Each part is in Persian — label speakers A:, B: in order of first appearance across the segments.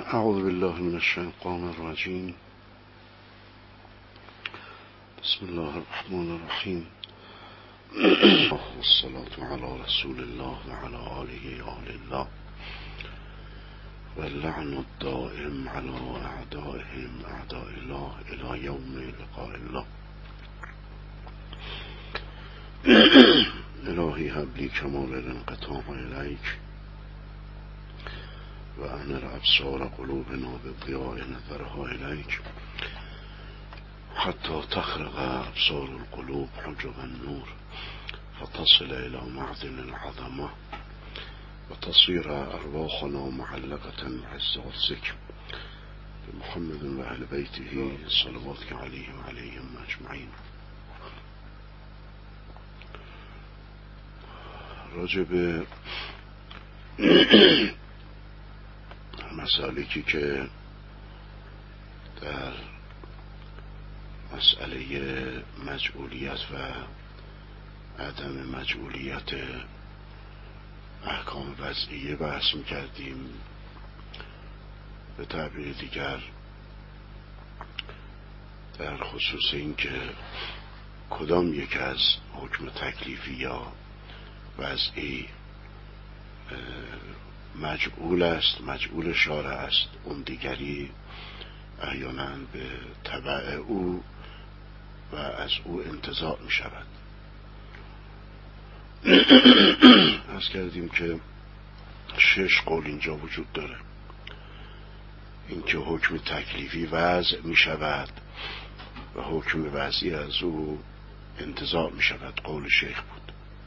A: اعوذ بالله من الشیطان الرجیم. بسم الله الرحمن الرحیم. والصلاة علی رسول الله و علی آله آل الله و اللعن الدائم علی اعدائهم اعداء الله الی یوم لقاء الله. الهی هب لی کمال الانقطاع الیک و انر ابصار قلوبنا بضیاء نظرها الیک حتی تخرق ابصار القلوب حجب النور فتصل الى معدن العظمه و تصیر ارواحنا معلقة بعز والذکر بمحمد و اهل بیته صلواتک علیهم و علیهم اجمعین. راجب مسالکی که در مسئله مجعولیت و عدم مجعولیت احکام وضعیه بحث می‌کردیم. به تعبیر دیگر در خصوص این که کدام یک از حکم تکلیفی یا وضعی مجعول است، مجعول شارع است، اون دیگری احیانا به تبع او و از او انتزاع می شود. عرض کردیم که 6 قول اینجا وجود داره. اینکه حکم تکلیفی وضع می شود و حکم وضعی از او انتزاع می شود، قول شیخ بود.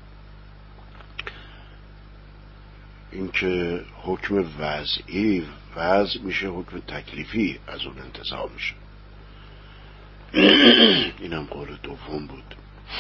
A: اینکه حکم وضعی وضع میشه، حکم تکلیفی از اون انتزاع میشه. اینم قول دوم بود.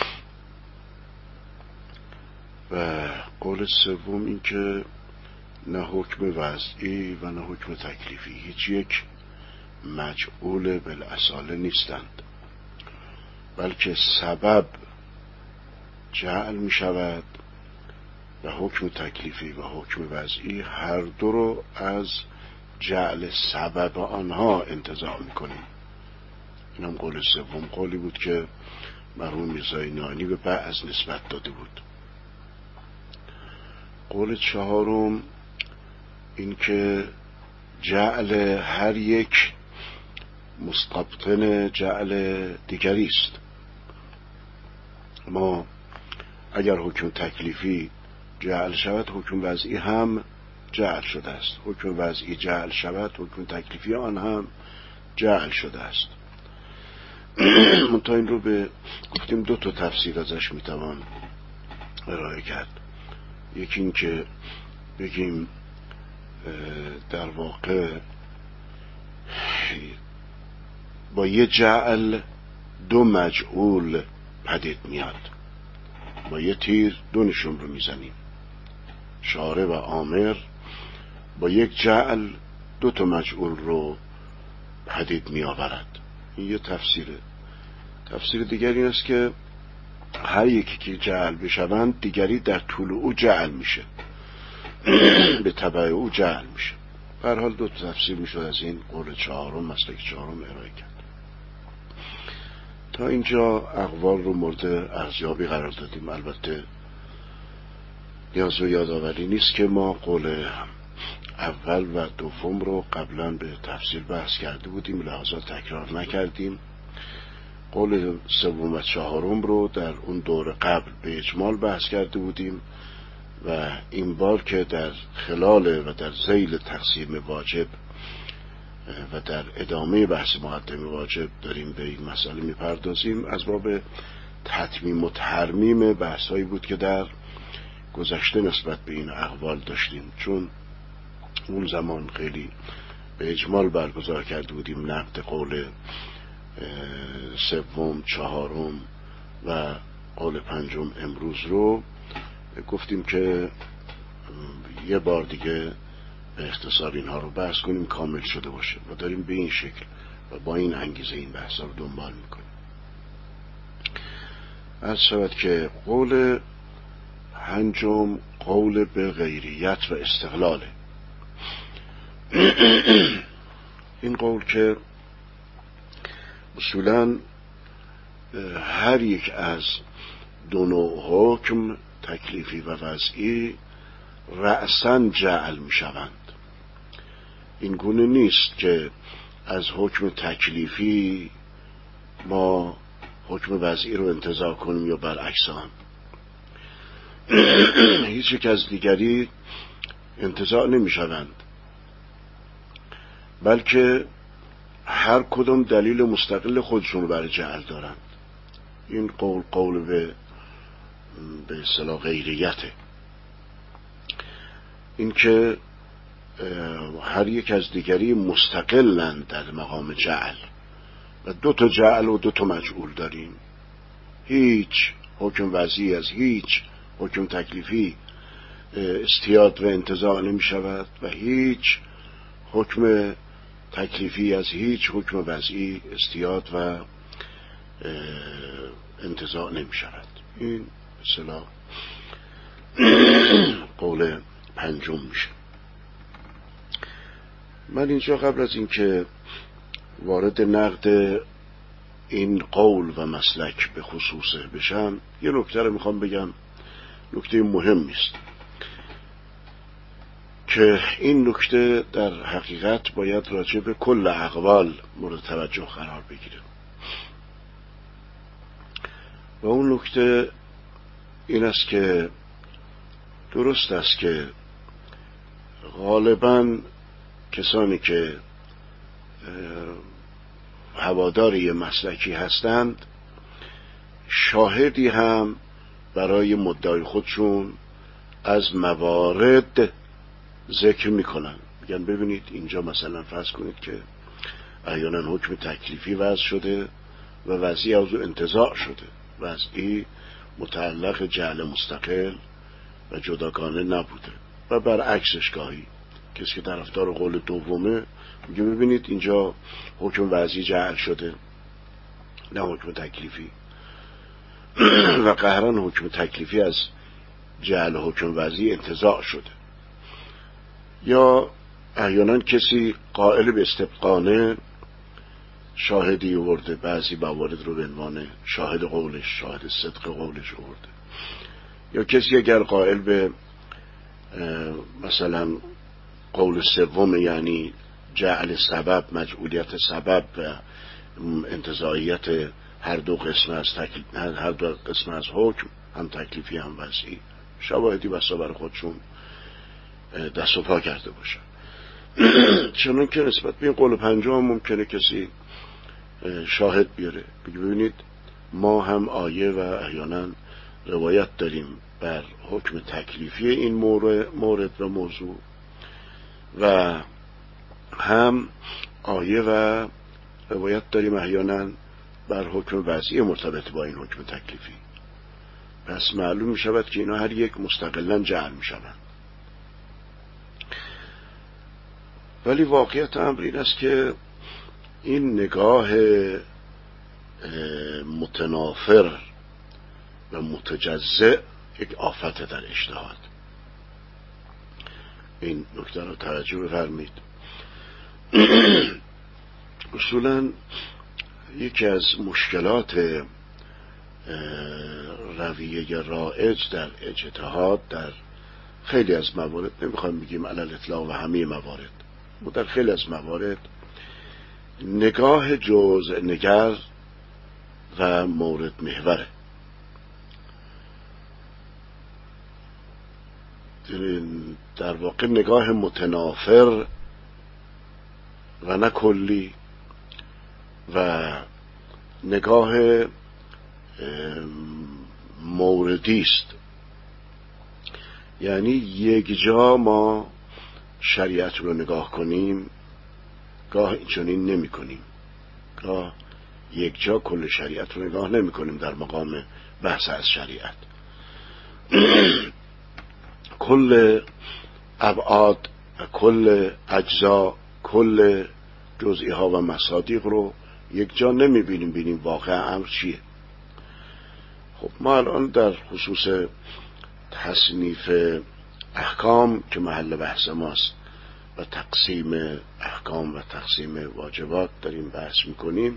A: و قول سوم این که نه حکم وضعی و نه حکم تکلیفی هیچ یک مجعول بالاصاله نیستند، بلکه سبب جعل می شود و حکم تکلیفی و حکم وضعی هر دو رو از جعل سبب آنها انتزاع میکنیم. این هم قول سوم، قولی بود که مرحوم میرزا نانی به بعض نسبت داده بود. قول چهارم این که جعل هر یک مستبطن جعل دیگری است. ما اگر حکم تکلیفی جعل شود، حکم وضعی هم جعل شده است. حکم وضعی جعل شود، حکم تکلیفی آن هم جعل شده است. منتها این رو به گفتیم 2 تفسیر ازش میتوان ارائه کرد. یکی این که بگیم در واقع با یه جعل 2 مجعول پدید میاد. با یه تیر 2 نشون رو میزنیم. شارع و آمر با یک جعل 2 مجعول رو پدید می آورد. این یه تفسیره. تفسیر دیگری این است که هر یکی که جعل بشوند، دیگری در طول او جعل میشه، به تبع او جعل میشه. به هر حال 2 تفسیر میشد از این قول چهارم، مسلک چهارم ارائه کرد. تا اینجا اقوال رو مورد ارزیابی قرار دادیم. البته نیاز و یادآوری نیست که ما قول اول و دوم رو قبلا به تفصیل بحث کرده بودیم، لحاظا تکرار نکردیم. قول سوم و چهارم رو در اون دور قبل به اجمال بحث کرده بودیم و این بار که در خلال و در ذیل تقسیم واجب و در ادامه بحث مقدمه واجب داریم به این مسئله میپردازیم، از باب تتمیم و ترمیم بحثایی بود که در گذشته نسبت به این اقوال داشتیم. چون اون زمان خیلی به اجمال برگزار کرده بودیم نقد قول سوم، چهارم و قول پنجم امروز رو، گفتیم که یه بار دیگه به اختصار اینها رو بحث کنیم کامل شده باشه و داریم به این شکل و با این انگیزه این بحث رو دنبال میکنیم. از شود که قول پنجم قول به غیریت و استقلاله. این قول که اصولاً هر یک از دو نوع حکم تکلیفی و وضعی رأساً جعل می شوند. این گونه نیست که از حکم تکلیفی ما حکم وضعی رو انتزاع کنیم یا برعکس آن. هیچ یک از دیگری انتزاع نمی شوند، بلکه هر کدوم دلیل مستقل خودشون رو برای جعل دارند. این قول به اصطلاح غیریته. این که هر یک از دیگری مستقلند در مقام جعل و دو تا جعل و دو تا مجعول داریم. هیچ حکم وضعی از هیچ حکم تکلیفی استیاد و انتزاع نمی شود و هیچ حکم تکلیفی از هیچ حکم وضعی استیاد و انتزاع نمی شود. این اصطلاح قول پنجم میشه. من اینجا قبل از اینکه وارد نقد این قول و مسلک به خصوصه بشم، یه نکته رو میخوام بگم، نکته مهمی است که این نکته در حقیقت باید راجع به کل اقوال مورد توجه قرار بگیره. و اون نکته این است که درست است که غالباً کسانی که هوادار یه مسلکی هستند شاهدی هم برای مدعای خودشون از موارد ذکر میکنن. میگن ببینید اینجا مثلا فرض کنید که احیانا حکم تکلیفی وضع شده و وضعی از او انتزاع شده، وضعی متعلق جعل مستقل و جداگانه نبوده، و برعکسش گاهی کسی که طرفدار قول دومه میگه ببینید اینجا حکم وضعی جعل شده نه حکم تکلیفی و قهرن حکم تکلیفی از جعل حکم وضعی انتزاع شده. یا احیانا کسی قائل به استبقانه شاهدی آورده، بعضی موارد رو به عنوان شاهد قولش، شاهد صدق قولش آورده. یا کسی اگر قائل به مثلا قول سوم، یعنی جعل سبب، مجعولیت سبب و انتزاعیت هر دو قسم از حکم، هم تکلیفی هم وضعی، شواهدی بسا برای خودشون دست و پا کرده باشن. چنان که نسبت به این قول پنجم ممکنه کسی شاهد بیاره، بگه ببینید ما هم آیه و احیانا روایت داریم بر حکم تکلیفی این مورد و موضوع، و هم آیه و روایت داریم احیانا بر حکم وضعی مرتبط با این حکم تکلیفی. پس معلوم می شود که اینا هر یک مستقلاً جعل می شود. ولی واقعیت امر این است که این نگاه متنافر و متجزع یک آفت در اجتهاد. این نکته رو توجه بفرمایید. اصولاً یکی از مشکلات رویه رایج در اجتهاد در خیلی از موارد، نمیخوایم بگیم علی الاطلاق و همه موارد، و در خیلی از موارد نگاه جزء نگر و مورد محوره. در واقع نگاه متنافر و نه کلی و نگاه موردی است. یعنی یک جا ما شریعت رو نگاه کنیم، گاه چنین نمی کنیم، گاه یک جا کل شریعت رو نگاه نمی کنیم در مقام بحث از شریعت. کل ابعاد و کل اجزا، کل جزئی ها و مصادیق رو یک جا نمی بینیم واقع امر چیه. خب ما الان در خصوص تصنیف احکام که محل بحث ماست و تقسیم احکام و تقسیم واجبات داریم بحث میکنیم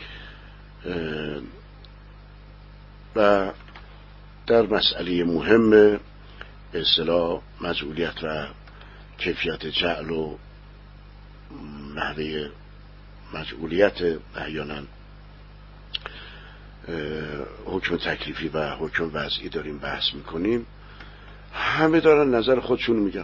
A: و در مسئله مهم به اصطلاح مجعولیت و کیفیت جعل و نحوه مجعولیت احیانا حکم تکلیفی و حکم وضعی داریم بحث میکنیم. همه دارن نظر خودشون میگن،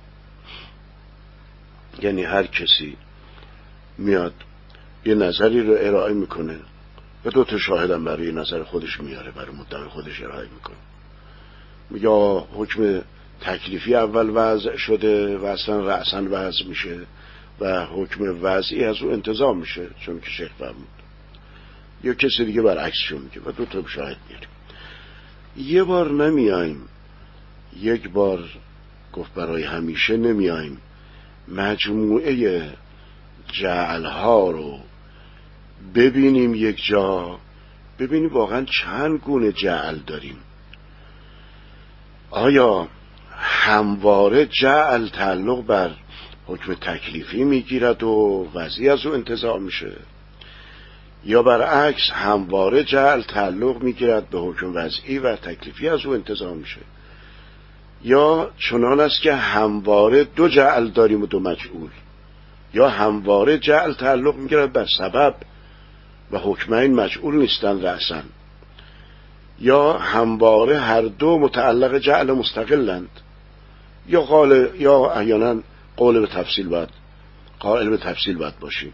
A: یعنی هر کسی میاد یه نظری رو ارائه میکنه و 2 شاهدم برای نظر خودش میاره، برای مدعی خودش ارائه میکنه. یا حکم تکلیفی اول وضع شده و اصلا رأساً وضع میشه و حکم وضعی از او انتزاع میشه چون که شیخ فرمود. یا کسی دیگه برعکسشو میگه و 2 شاهد میاریم. یه بار نمیایم، یک بار گفت برای همیشه نمیایم مجموعه جعلها رو ببینیم یک جا، ببینیم واقعا چند گونه جعل داریم. آیا همواره جعل تعلق بر حکم تکلیفی میگیرد و وضعی از او انتزاع میشه، یا برعکس همواره جعل تعلق میگیرد به حکم وضعی و تکلیفی از او انتزاع میشه، یا چنان است که همواره 2 جعل داریم و 2 مجعول، یا همواره جعل تعلق میگیرد بر سبب و حکمین مجعول نیستن رأساً، یا همواره هر 2 متعلق جعل مستقلند، یا احیانا قائل به تفصیل باید باشیم.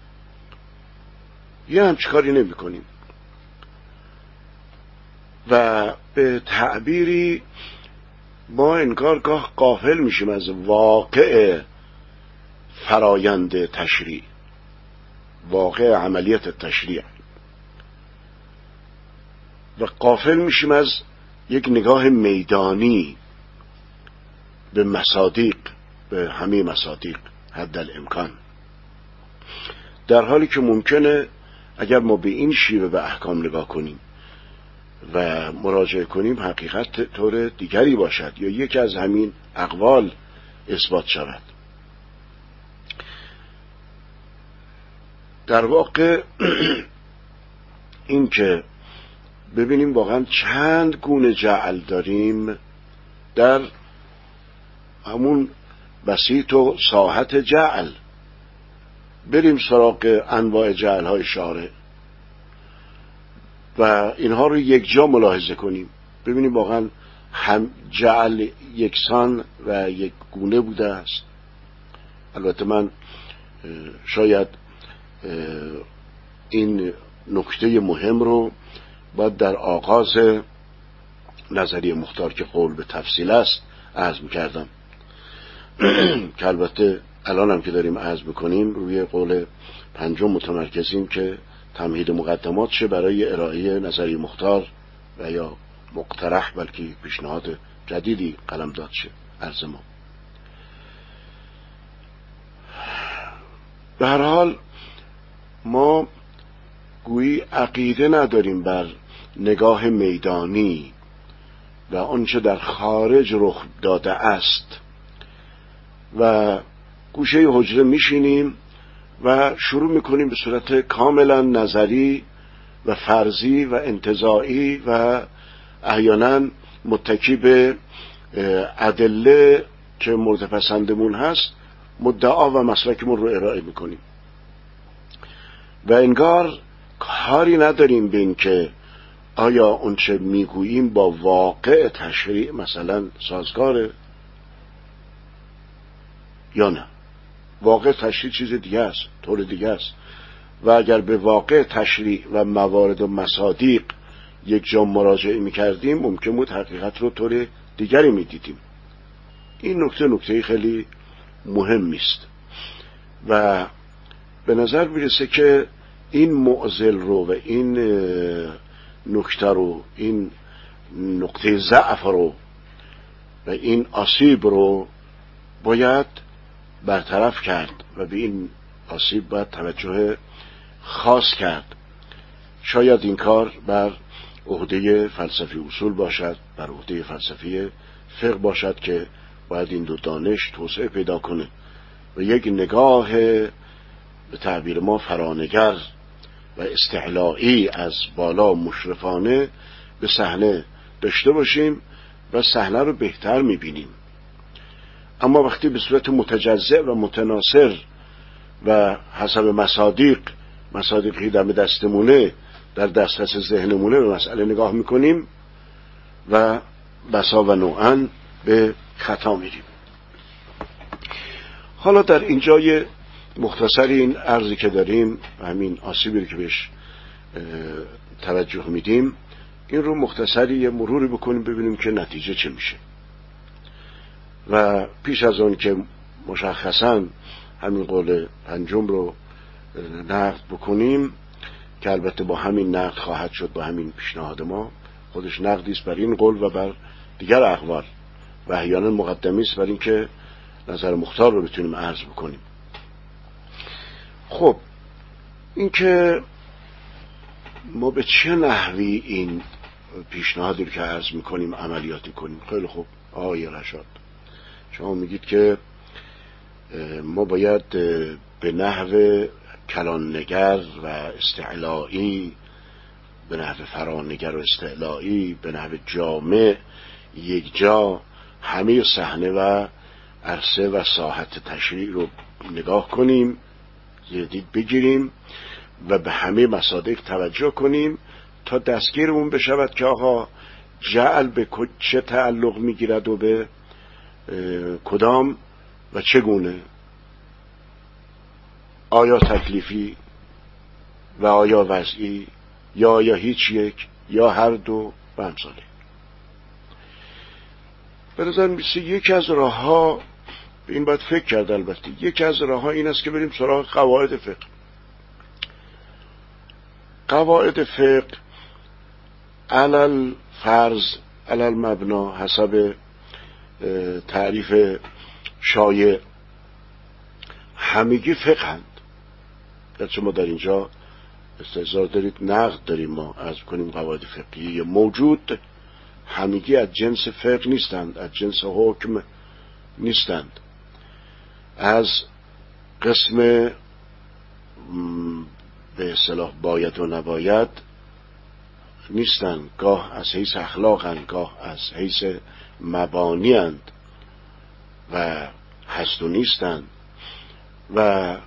A: یه همچی کاری نمی کنیم و به تعبیری ما انگارگاه غافل میشیم از واقع فرایند تشریع، واقع عملیات تشریع، و غافل میشیم از یک نگاه میدانی به مصادیق، به همه مصادیق حد الامکان، در حالی که ممکنه اگر ما به این شیوه به احکام نگاه کنیم و مراجعه کنیم حقیقت طور دیگری باشد یا یکی از همین اقوال اثبات شود. در واقع این که ببینیم واقعا چند گونه جعل داریم در همون بسیط و ساحت جعل، بریم سراغ انواع جعل های شارع و اینها رو یک جا ملاحظه کنیم، ببینیم واقعا هم جعل یکسان و یک گونه بوده است. البته من شاید این نکته مهم رو باید در آغاز نظریه مختار که قول به تفصیل است عرض می‌کردم که البته الان هم که داریم عرض بکنیم روی قول 5 متمرکزیم که تمهید مقدمات شه برای ارائه نظریه مختار و یا مقترح، بلکه پیشنهاد جدیدی قلمداد شه عرض ما. به هر حال ما گویی عقیده نداریم بر نگاه میدانی و آنچه در خارج رخ داده است و گوشه حجره میشینیم و شروع میکنیم به صورت کاملا نظری و فرضی و انتزاعی و احیانا متکی به ادله که مورد پسندمون هست مدعا و مسلکمون رو ارائه میکنیم و انگار کاری نداریم به این که آیا اون چه میگوییم با واقع تشریع مثلا سازگاره یا نه. واقع تشریع چیز دیگه است، طور دیگه است، و اگر به واقع تشریع و موارد و مصادیق یک جا مراجعه میکردیم ممکن بود حقیقت رو طور دیگری میدیدیم. این نکته خیلی مهمی است و به نظر میرسه که این معضل رو و این نکته رو، این نقطه ضعف رو و این آسیب رو باید برطرف کرد و به این آسیب باید توجه خاص کرد. شاید این کار بر عهده فلسفی اصول باشد، بر عهده فلسفی فقه باشد که باید این 2 دانش توسعه پیدا کنه و یک نگاه به تعبیر ما فرانگر و استعلایی از بالا مشرفانه به صحنه داشته باشیم و صحنه رو بهتر میبینیم. اما وقتی به صورت متجزع و متناصر و حسب مصادیقی در دستمونه، در دسترس ذهنمونه به مسئله نگاه میکنیم و بسا و نوعاً به خطا میریم. حالا در اینجای مختصر این عرضی که داریم و همین آسیبی که بهش توجه میدیم، این رو مختصری یه مروری بکنیم ببینیم که نتیجه چه میشه. و پیش از اون که مشخصاً همین قول پنجم رو نقد بکنیم، که البته با همین نقد خواهد شد، با همین پیشنهاد ما، خودش نقدی است بر این قول و بر دیگر اقوال و احیانا مقدمی است بر این که نظر مختار رو بتونیم عرض بکنیم. خب این که ما به چه نحوی این پیشنهادی رو که عرض میکنیم عملیاتی کنیم. خیلی خوب آقای رشاد، شما میگید که ما باید به نحو کلاننگر و استعلایی، به نحو فرانگر و استعلایی، به نحو جامع یک جا همه صحنه و عرصه و ساحت تشریع رو نگاه کنیم، دید بگیریم و به همه مصادیق توجه کنیم تا دستگیرمون بشود که آقا جعل به چه تعلق میگیرد و به کدام و چگونه، آیا تکلیفی و آیا وضعی یا هیچ یک یا هر دو و امثاله. به نظر میسه یکی از راه ها، این باید فکر کرد البته، یکی از راه ها این است که بریم سراغ قواعد فقه. قواعد فقه علل فرض علل مبنا حسب تعریف شایع همگی فقه هند. گرچه ما در اینجا استحضار دارید نقد داریم ما عرض کنیم قواعد فقهی موجود همگی از جنس فقه نیستند، از جنس حکم نیستند، از قسم به اصطلاح باید و نباید نیستند، گاه از حیث اخلاقند، گاه از حیث مبانی‌اند و هست و نیستند و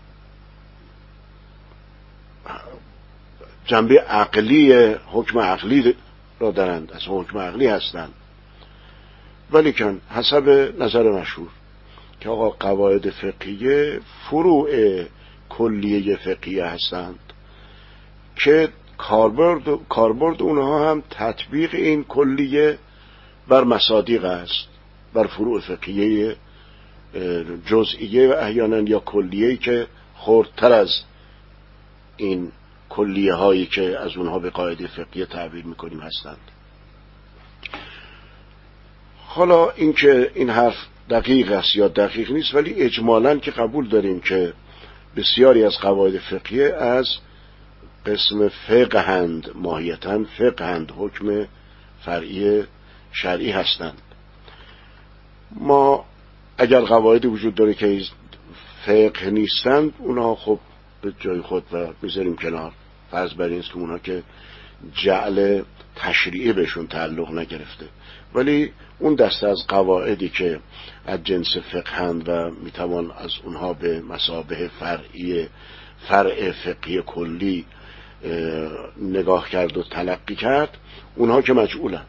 A: جنبه عقلی، حکم عقلی را دارند، از حکم عقلی هستند. ولیکن حسب نظر مشهور که آقا قواعد فقهیه فروع کلیه فقهیه هستند که کاربرد اونها هم تطبیق این کلیه بر مصادیق است، بر فروع فقهیه جزئیه و احیانا یا کلیه‌ای که خردتر از این کلیه هایی که از اونها به قاعده فقهیه تعبیر میکنیم هستند. حالا این که این حرف دقیق است یا دقیق نیست، ولی اجمالاً که قبول داریم که بسیاری از قواعد فقهیه از قسم فقهند، ماهیتاً فقهند، حکم فرعی شرعی هستند. ما اگر قواعد وجود داره که فقه نیستند، اونها خب به جای خود و بذاریم کنار، فرض بر این است که اونها که جعل تشریعی بهشون تعلق نگرفته، ولی اون دسته از قواعدی که از جنس فقهند و میتوان از اونها به مثابه فرع فقهی کلی نگاه کرد و تلقی کرد، اونها که مجعولن.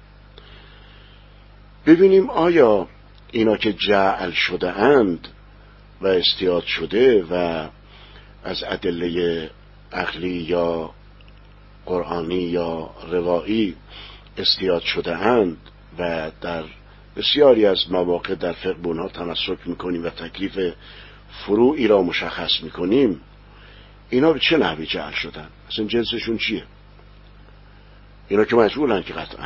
A: ببینیم آیا اینا که جعل شده اند و استیاد شده و از ادله عقلی یا قرآنی یا روایی استیاد شده اند و در بسیاری از مواقع در فقه به اونها تمسک میکنیم و تکلیف فروعی را مشخص میکنیم، اینا به چه نحوی جعل شدن؟ اصلا جنسشون چیه؟ اینا که مجعولن که قطعا.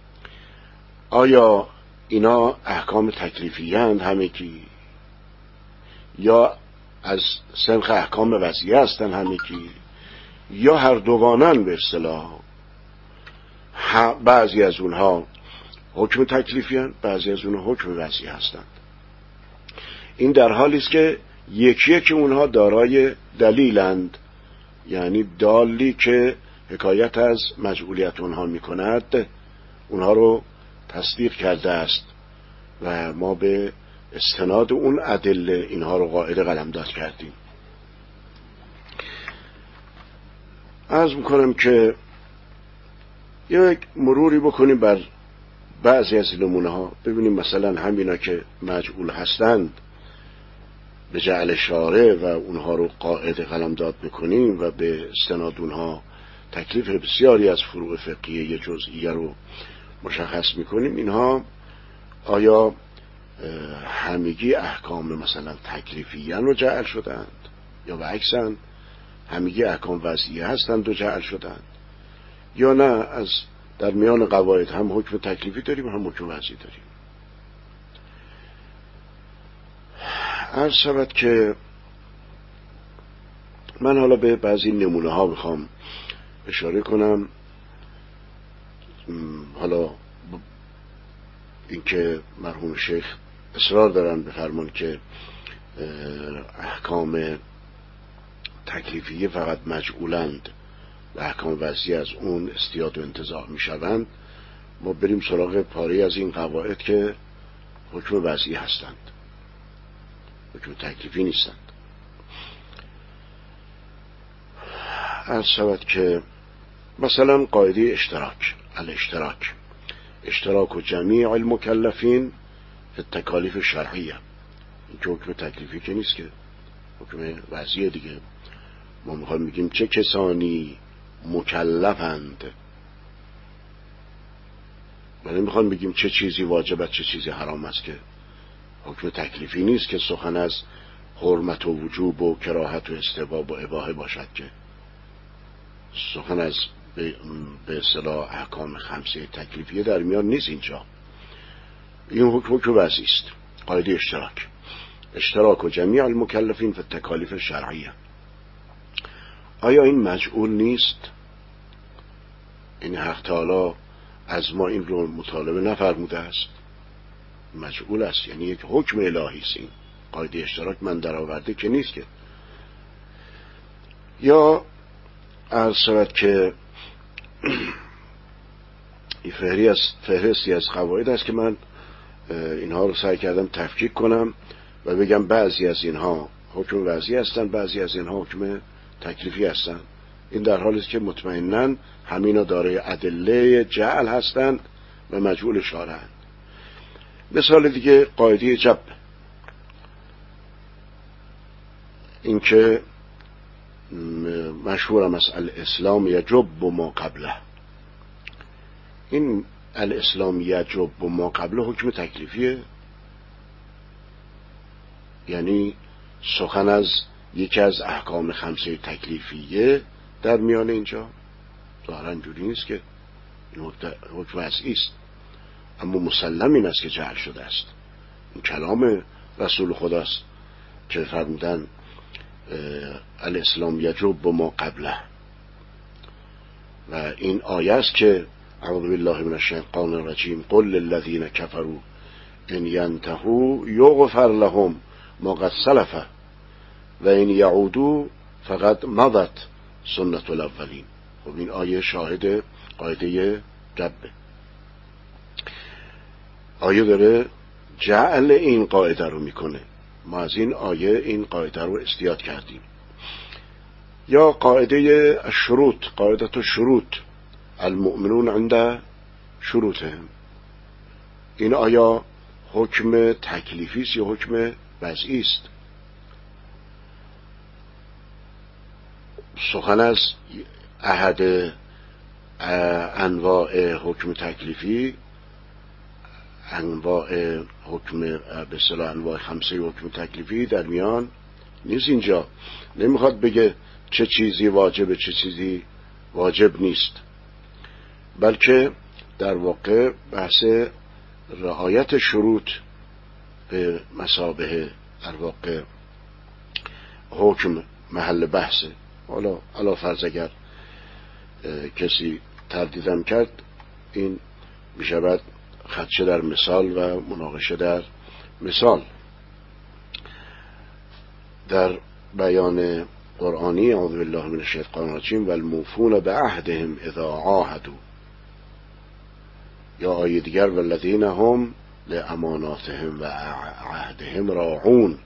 A: آیا اینا احکام تکلیفی اند همگی، یا از سنخ احکام وضعیه هستن همگی، یا هر دوانن به اصطلاح؟ بعضی از اونها حکم تکلیفی هستند، بعضی از اونها حکم وضعی هستند. این در حالی است که یکی که اونها دارای دلیلند، یعنی دالی که حکایت از مجعولیت اونها میکند اونها رو تصدیق کرده است و ما به استناد اون ادله اینها رو قاعده قلمداد کردیم. عرض میکنم که یک مروری بکنیم بر بعضی از نمونه ها، ببینیم مثلا همینا که مجعول هستند به جعل شارع و اونها رو قاعده قلمداد بکنیم و به استناد اونها تکلیف بسیاری از فروع فقهی جزئیه رو مشخص میکنیم، اینها آیا همگی احکام مثلا تکلیفیه رو جعل شدند یا به عکسن همگی احکام وضعیه هستند و جعل شدند، یا نه از در میان قواعد هم حکم تکلیفی داریم هم حکم وضعی داریم. عرض شود که من حالا به بعضی نمونه ها بخوام اشاره کنم. حالا اینکه مرحوم شیخ اصرار دارن بفرمان که احکام تکلیفیه فقط مجعولند و احکام وضعی از اون استیاد و انتزاع می شوند، ما بریم سراغ پاره از این قواعد که حکم وضعی هستند، حکم تکلیفی نیستند. عرض شود که مثلا قاعده اشتراک، اشتراک و جمیع المکلفین فی التکالیف شرعیه، این که حکم تکلیفی که نیست، که حکم وضعیه دیگه. ما میخوایم بگیم چه کسانی مکلفند، ولی میخوایم بگیم چه چیزی واجبه چه چیزی حرام است، که حکم تکلیفی نیست که سخن از حرمت و وجوب و کراهت و استحباب و اباحه باشد، که سخن از به اصطلاح احکام خمسه تکلیفیه در میان نیست. اینجا این حکم وضعی است. قاعده اشتراک و جمیع المکلفین فی التکالیف شرعیه. آیا این مجعول نیست؟ این حق تعالی از ما این رو مطالبه نفرموده است؟ مجعول است، یعنی یک حکم الهی است. این قاعده اشتراک من در آورده که نیست که. یا عرض شود که این فهرستی از قواعد است که من اینها رو سعی کردم تفکیک کنم و بگم بعضی از اینها حکم وضعی هستند، بعضی از اینها حکم تکلیفی هستند. این در حالی است که مطمئناً همینا دارای ادله جعل هستند و مجعول شارعند. مثال دیگه قاعده جب، این که مشهورم از الاسلام یجب ما قبله. این الاسلام یجب ما قبله حکم تکلیفیه، یعنی سخن از یکی از احکام خمسه تکلیفیه در میان اینجا. ظاهرا اینجوری نیست که این حکم وضعی است، اما مسلم این است که جعل شده است. این کلام رسول خداست که فرمودن الاسلام یجب ما قبله، و این آیه است که اعوذ بالله من الشیطان الرجیم قل للذین کفروا ان ینتهوا یغفر لهم ما قد سلف و ان یعودوا فقد مضت سنت الاولین. خب این آیه شاهد قاعده جبه. آیه داره جعل این قاعده رو میکنه، ما از این آیه این قاعده رو استیاد کردیم. یا قاعده الشروط، قاعده الشروط المؤمنون عند شروطهم. این آیا حکم تکلیفی است یا حکم وضعی است؟ سخن از احد انواع حکم تکلیفی، انواع حکم به اصطلاح انواع خمسه حکم تکلیفی در میان نیست. اینجا نمیخواد بگه چه چیزی واجبه چه چیزی واجب نیست، بلکه در واقع بحث رعایت شروط به مثابه در واقع حکم محل بحثه. حالا علا فرض اگر کسی تردیدم کرد، این میشود خدشه در مثال و مناقشه در مثال. در بیان قرآنی اعوذ بالله من الشیطان الرجیم والموفون بعهدهم اذا عاهدوا، یا آیه دیگر والذین هم لاماناتهم و عهدهم راعون.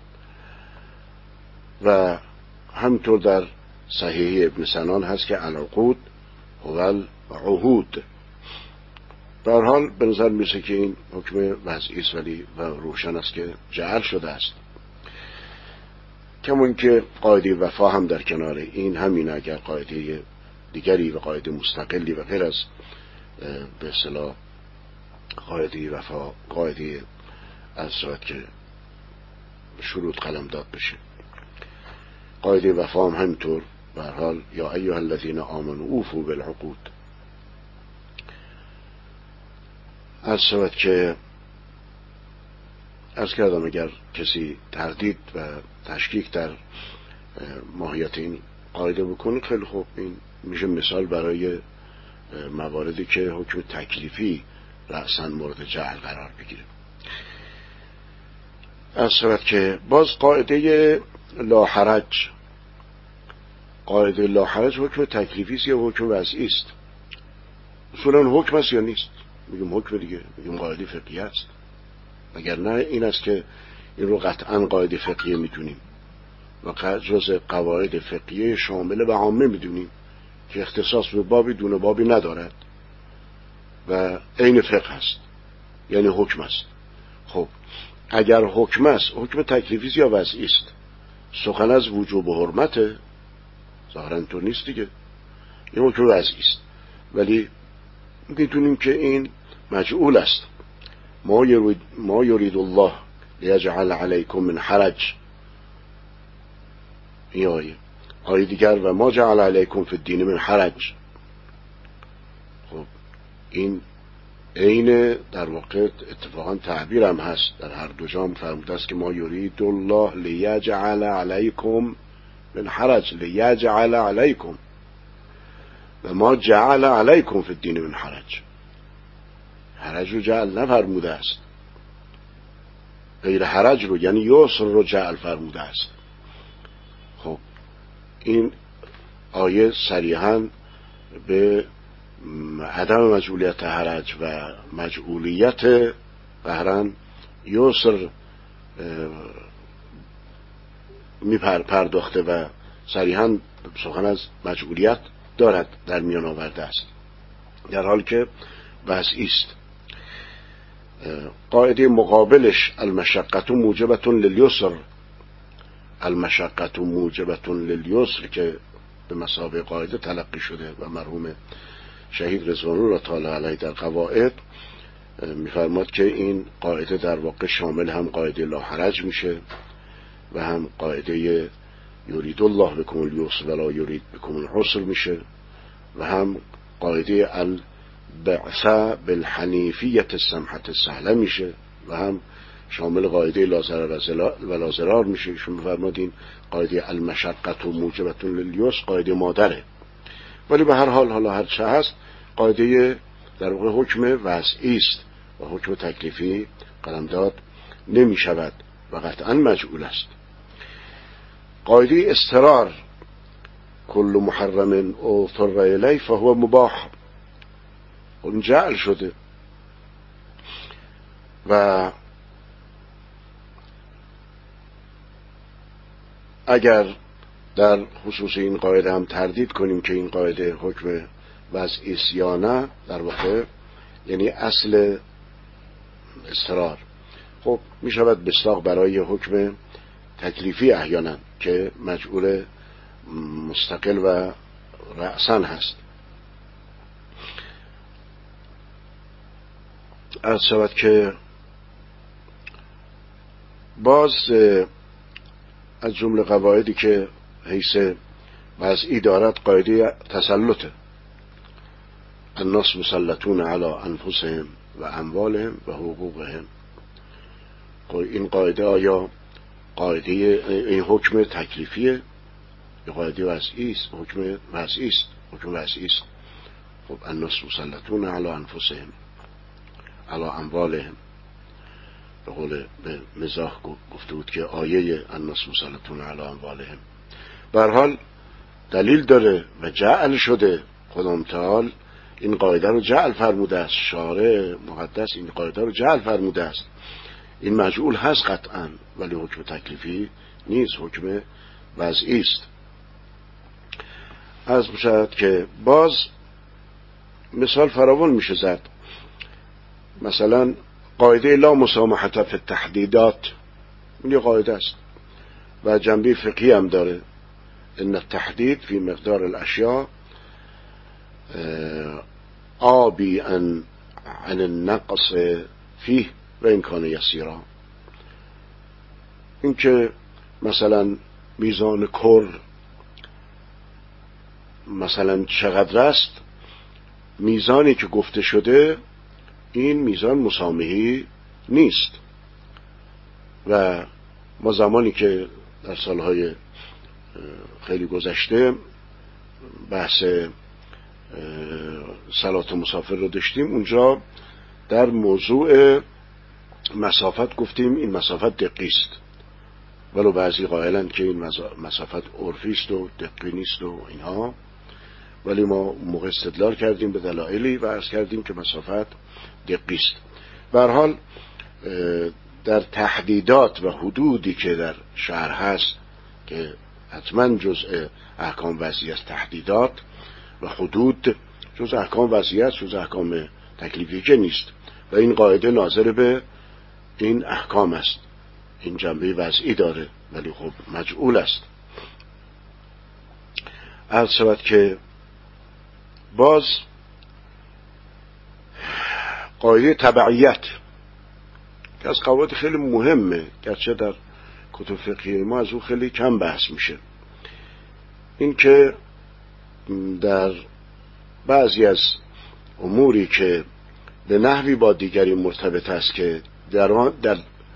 A: و همطور در صحیح ابن سنان هست که العقود هو العهود. به هر حال به نظر میرسه که این حکم وضعی است، ولی و روشن است که جعل شده است. کمون که قاعده وفا هم در کنار این همین، اگر قاعده دیگری و قاعده مستقلی و غیر از به اصطلاح قاعده وفا، قاعده از صورت که شروط قلم داد بشه، قاعده وفا هم همینطور. به هر حال یا ایها الذین آمنوا اوفوا بالعقود. از صورت که عرض کردم اگر کسی تردید و تشکیک در ماهیت این قاعده بکنه، خیلی خوب، این میشه مثال برای مواردی که حکم تکلیفی رأساً مورد جعل قرار بگیره. از صورت که باز قاعده لا حرج، قاعده لا حرج حکم تکلیفی است یا حکم وضعی است؟ اصولا حکم است یا نیست؟ میگیم حکم دیگه، میگیم قاعده فقهی است. اگر نه این است که این رو قطعا قاعده فقهی میدونیم و جز قواعد فقهی شامل و عامه میدونیم که اختصاص به بابی دون بابی ندارد و عین فقه است، یعنی حکم است. خب اگر حکم است، حکم تکلیفی است یا وضعی است؟ سخن از وجوب و حرمت ظاهرا تو نیست دیگه، این حکم وضعی است، ولی میدونیم که این مجعول است. ما یرید الله لیجعل علیکم من حرج، این آیه دیگر و ما جعل علیکم فی الدین من حرج. خب این عین در واقع اتفاقا تعبیر هم هست، در هر دو جا فرموده است که ما یرید الله لیجعل علیکم من حرج، لیجعل علیکم، و ما جعل علیکم فی الدین من حرج. حرج رو جعل نفرموده است، غیر حرج رو یعنی یسر رو جعل فرموده است. خب این آیه صریحاً به عدم مجعولیت حرج و مجعولیت قهرن یسر پرداخته و صریحاً سخن از مجعولیت دارد در میان آورده است، در حال که وضعی است. قاعده مقابلش المشقة موجبة لليسر، المشقة موجبة لليسر که به مثابه قاعده تلقی شده و مرحوم شهید رضوان الله تعالی علیه در قواعد میفرماد که این قاعده در واقع شامل هم قاعده لا حرج میشه و هم قاعده یرید الله بکم الیسر ولا یرید بکم العسر میشه و هم قاعده البعث بالحنیفیت السمحة السهله میشه و هم شامل قاعده لا ضرر و لا ضرار میشه. ایشون میفرماد این قاعده المشقة موجبة لليسر قاعده مادره، ولی به هر حال حالا هر چه هست قاعده در واقع حکم وضعی است و حکم تکلیفی قلمداد نمی شود و قطعا مجعول است. قاعده اضطرار کل محرم اضطر الیه فهو مباح، اون جعل شده و اگر در خصوص این قاعده هم تردید کنیم که این قاعده حکم وضعی است یا نه، در واقع یعنی اصل اضطرار خب می شود بساق برای حکم تکلیفی احیانا که مجعول مستقل و رأساً هست. از شود که باز از جمله قواعدی که حیث وضعی دارد قاعده تسلطه، الناس مسلطون علی انفسهم و اموالهم و حقوقهم. این قاعده آیا قاعده این حکم تکلیفیه یا قاعده وضعی است؟ حکم وضعی است، حکم وضعی است. خب الناس مسلطون علی انفسهم علی اموالهم به قول به مزاح گفته بود که آیه الناس مسلطون علی اموالهم. به هر حال دلیل داره و جعل شده. خدای تعالی این قاعده رو جعل فرموده است، شارع مقدس این قاعده رو جعل فرموده است. این مجعول هست قطعا، ولی حکم تکلیفی نیست، حکم وضعی است. از بشد که باز مثال فراوان میشه زد. مثلا قاعده لا مسامحة فی التحدیدات، این یه قاعده است و جنبه فقهی هم داره. ان التحدید فی مقدار الاشیاء آبی عن النقص فیه و این کان یسیرا. این که مثلا میزان کر مثلا چقدر است، میزانی که گفته شده این میزان مسامحی نیست. و ما زمانی که در سالهای خیلی گذشته بحث صلات مسافر رو داشتیم، اونجا در موضوع مسافت گفتیم این مسافت دقیق است، ولو بعضی قائلن که این مسافت عرفی است و دقیق نیست و اینها، ولی ما موقع استدلال کردیم به دلایلی و عرض کردیم که مسافت دقیق است. به هر حال در تحدیدات و حدودی که در شهر هست که حتما جزء احکام وضعی است، تحدیدات و حدود جزء احکام وضعی است، جزء احکام تکلیفی که نیست و این قاعده ناظر به این احکام است. این جنبه وضعی داره ولی خب مجعول است. عرض شود که باز قاعده تبعیت که از قواعد خیلی مهمه، گرچه در کتب فقهی ما از او خیلی کم بحث میشه. این که در بعضی از اموری که به نحوی با دیگری مرتبط است که در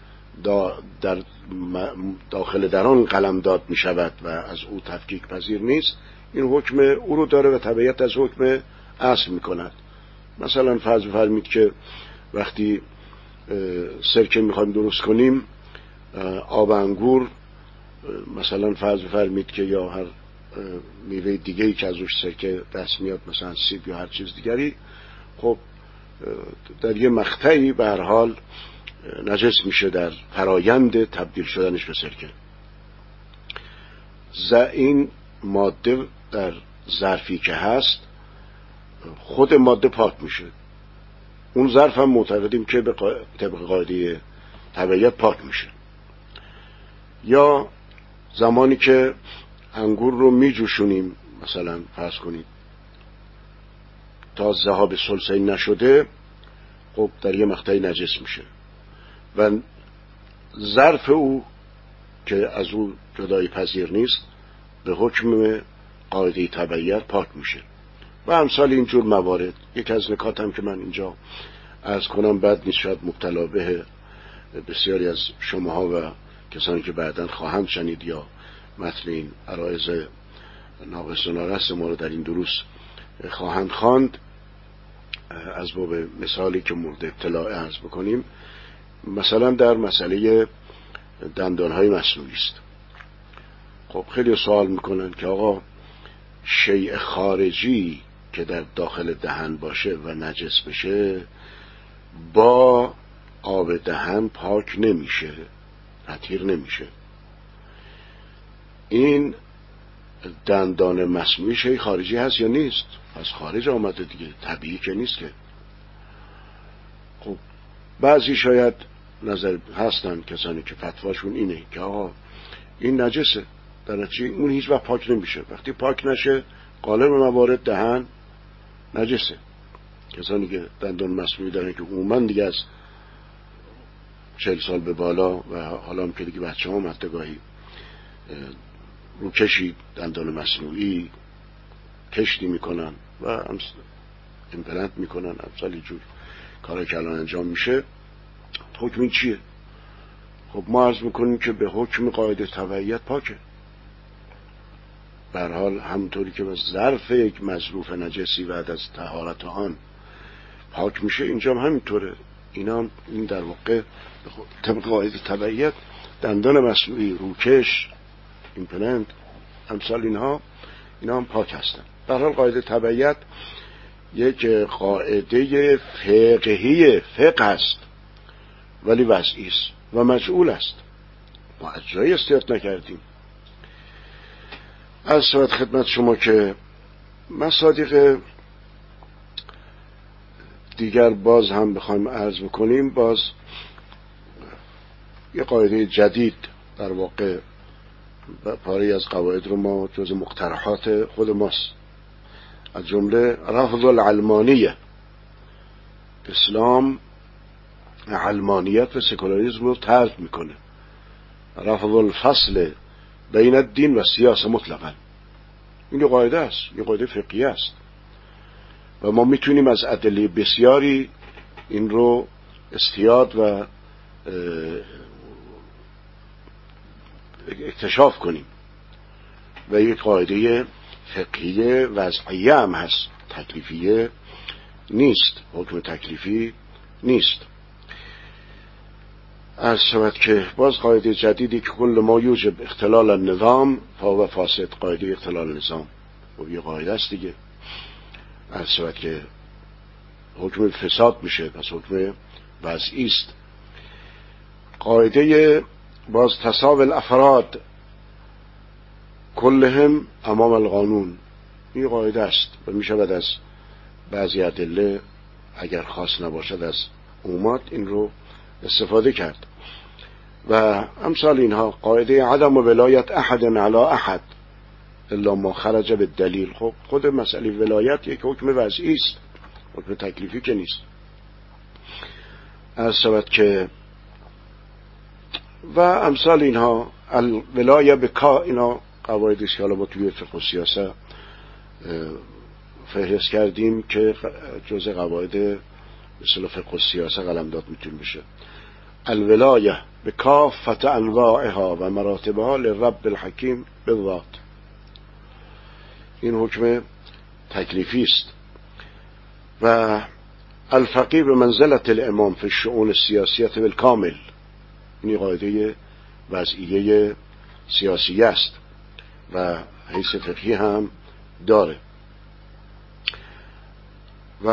A: داخل در آن قلمداد می شود و از او تفکیک پذیر نیست، این حکم او رو داره و تبعیت از حکم اصل می کند. مثلا فرض بفرمید که وقتی سرکه می خواهیم درست کنیم، آب انگور مثلا فرض بفرمید که یا هر میوه دیگه‌ای که از روش سرکه دست میاد، مثلا سیب یا هر چیز دیگری، خب در یه مقطعی به هر حال نجس میشه در فرایند تبدیل شدنش به سرکه. این ماده در ظرفی که هست خود ماده پاک میشه، اون ظرف هم معتقدیم که به طبق قاعده تبعیت پاک میشه. یا زمانی که انگور رو میجوشونیم، مثلا فرض کنید تا ذهاب ثلثین نشده، خب در یه مقطعی نجس میشه و ظرف او که از او جدایی پذیر نیست به حکم قاعده تبعیت پاک میشه و امثال اینجور موارد. یک از نکاتم که من اینجا عرض کنم بد نیست، شاید مبتلا به بسیاری از شماها و کسانی که بعداً خواهند شنید یا متن این عرایض ناقص و نارس ما رو در این دروس خواهند خواند، از باب مثالی که مورد اطلاع عرض بکنیم. مثلا در مسئله دندانهای مصنوعی است. خب خیلی سوال میکنن که آقا شیء خارجی که در داخل دهن باشه و نجس بشه با آب دهن پاک نمیشه، تطهیر نمیشه. این دندان مصنوعی شیء خارجی هست یا نیست؟ از خارج آمده دیگه، طبیعی که نیست که. خب بعضی شاید نظر هستن کسانی که فتواشون اینه که آقا این نجسه، در نتیجه اون هیچ وقت پاک نمیشه. وقتی پاک نشه غالب موارد دهن نجسه. کسانی که دندان مصنوعی دارن که عموما دیگه از 40 سال به بالا و حالا هم که دیگه بچه ها مدتگاهی روکشی دندان مصنوعی کشتی میکنن و امپلنت میکنن، امثال اینجور کارهایی که الان انجام میشه. حکم این چیه؟ خب ما عرض میکنیم که به حکم قاعده تبعیت پاکه. به هر حال همونطوری که به ظرف یک مظروف نجسی بعد از طهارت آن پاک میشه، اینجا هم همینطوره. اینا این در واقع طبق قاعده تبعیت دندان مصنوعی، روکش، ایمپلنت، امثال اینها هم پاک هستن. در حال قاعده تبعیت یک قاعده فقهی فقه است ولی وضعی است و مجعول است. ما از جایی استیاد نکردیم. از صحبت خدمت شما که مصادیق دیگر باز هم بخوایم عرض بکنیم، باز یه قاعده جدید در واقع پاره از قواعد رو ما جز مقترحات خود ماست، از جمله رفض العلمانیه. اسلام علمانیت و سکولاریسم رو طرد میکنه. رفض الفصل بین الدین و سیاسه مطلقا. این قاعده است، این قاعده فقهی است و ما میتونیم از ادله بسیاری این رو استیاد و اکتشاف کنیم و یک قاعده فقهی وضعیه هم هست، تکلیفیه نیست، حکم تکلیفی نیست. از شود که باز قاعده جدیدی که کل ما یوجب اختلال النظام فهو فاسد، قاعده اختلال النظام و یه قاعده است دیگه. از شود که حکم فساد میشه، پس حکم وضعی است. قاعده باز تساوی الافراد کلهم امام القانون، این قاعده است و می شود از بعضی ادله اگر خاص نباشد از عمومات این رو استفاده کرد و امثال اینها. قاعده عدم ولایت احد علی احد الا ما خرج بالدلیل. خب خود مسئله ولایت یک حکم وضعی است، حکم تکلیفی که نیست. از شود که و امثال اینها. الولایه بکا، اینا قواعدی است که حالا ما توی فقه و سیاست فهرست کردیم که جزء قواعد مثل فقه و سیاست قلمداد میتونه بشه. الولایه بکافت انواعها و مراتبها لرب الحکیم بالذات، این حکم تکلیفی است. و الفقیه بمنزلة الامام فی الشؤون السیاسیة بالکامل، این قاعده وضعیه سیاسی است و حیث فقهی هم داره. و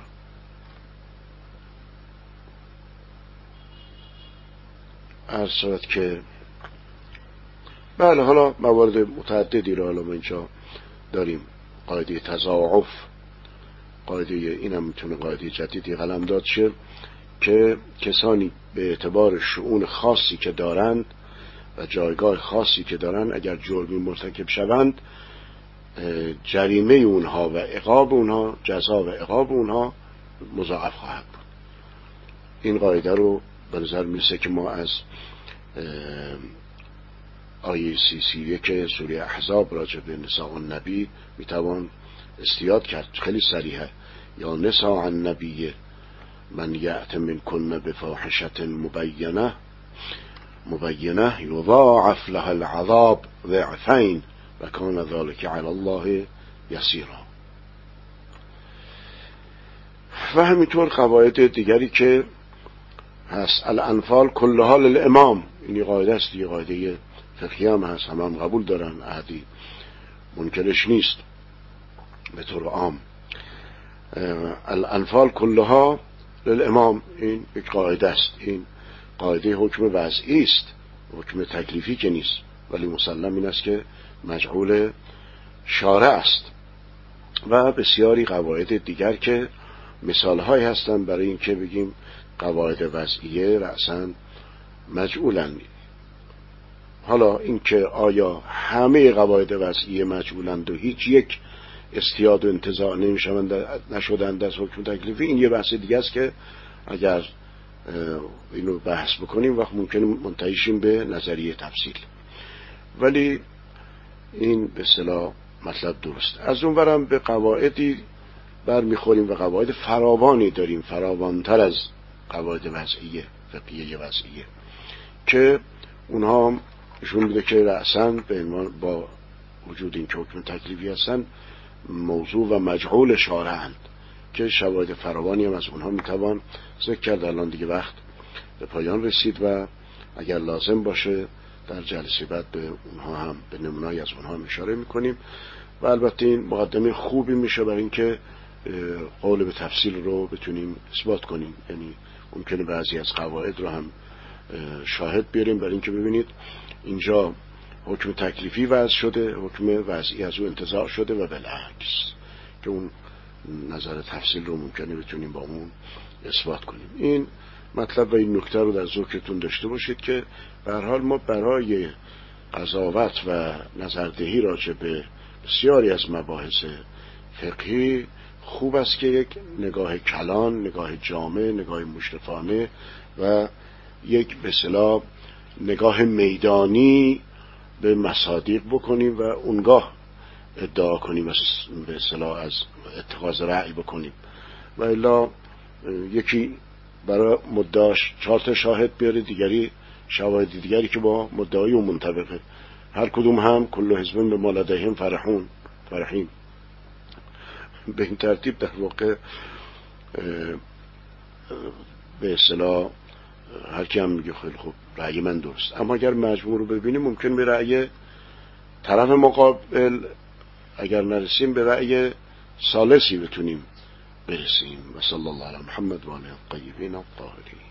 A: عرض شد که بله، حالا موارد متعددی رو حالا ما اینجا داریم. قاعده تضاعف، قاعده این هم میتونه قاعده جدیدی قلمداد شه که کسانی به اعتبار شؤون خاصی که دارند و جایگاه خاصی که دارند اگر جرمی مرتکب شوند، جریمه اونها و عقاب اونها، جزا و عقاب اونها مضاعف خواهد بود. این قاعده رو به نظر میرسه که ما از آیه 31 سوره احزاب راجع به نساء النبی میتوان استیاد کرد. خیلی صریحه: یا نساء النبی من یأت منکن بفاحشة مبینه یضاعف لها العذاب ضعفین و کان ذلک علی الله یسیرا. و همینطور قواعد دیگری که هست. الانفال کلها للامام، این قاعده است، یه قاعده فقهی هم هست، هم قبول دارن، احدی منکرش نیست به طور عام. الانفال کلها للامام، این یک قاعده است. این قاعده حکم وضعی است، حکم تکلیفی که نیست، ولی مسلم این است که مجعول شارع است. و بسیاری قواعد دیگر که مثالهایی هستند برای این که بگیم قواعد وضعیه رأساً مجعولند. حالا این که آیا همه قواعد وضعیه مجعولند و هیچ یک استیاد و انتزاع نشدند از حکم تکلیفی، این یه بحث دیگه است که اگر اینو بحث بکنیم وقت ممکنه منتهیشیم به نظریه تفصیل، ولی این به اصطلاح مطلب درست. از اون برم به قواعدی برمیخوریم و قواعد فراوانی داریم، فراوانتر از قواعد وضعیه، فقهیه وضعیه، که اونها نشون میده که رأساً به عنوان با وجود این که حکم تکلیفی هستن موضوع و مجعول شارعند که شواهد فراوانی هم از اونها میتوان ذکر کرد. الان دیگه وقت به پایان رسید و اگر لازم باشه در جلسه بعد به اونها هم به نمونه‌ای از اونها هم اشاره میکنیم و البته این مقدمه خوبی میشه برای اینکه قول به تفصیل رو بتونیم اثبات کنیم. یعنی ممکنه بعضی از قواعد رو هم شاهد بیاریم برای اینکه ببینید اینجا حکم تکلیفی وضع شده، حکم وضعی از او انتزاع شده و بالعکس، که اون نظر تفصیل رو ممکنه بتونیم با اون اثبات کنیم. این مطلب و این نکته رو در ذکرتون داشته باشید که به هر حال ما برای قضاوت و نظردهی راجع به بسیاری از مباحث فقهی خوب است که یک نگاه کلان، نگاه جامع، نگاه مشرفانه و یک به اصطلاح نگاه میدانی به مصادیق بکنیم و اونگاه ادعا کنیم، به اصطلاح از اتخاذ رأی بکنیم. و الا یکی برای مدعاش 4 شاهد بیاره، دیگری شواهد دیگری که با مدعای اون منطبقه، هر کدوم هم کل حزب به ما لدیهم فرحین. به این ترتیب در واقع به اصطلاح هر کی هم میگه خیلی خوب رأی من درست، اما اگر مجموع رو ببینیم ممکن به رأی طرف مقابل اگر نرسیم به رأی ثالثی بتونیم برسیم. و صلی الله علی محمد و آله الطیبین الطاهرین.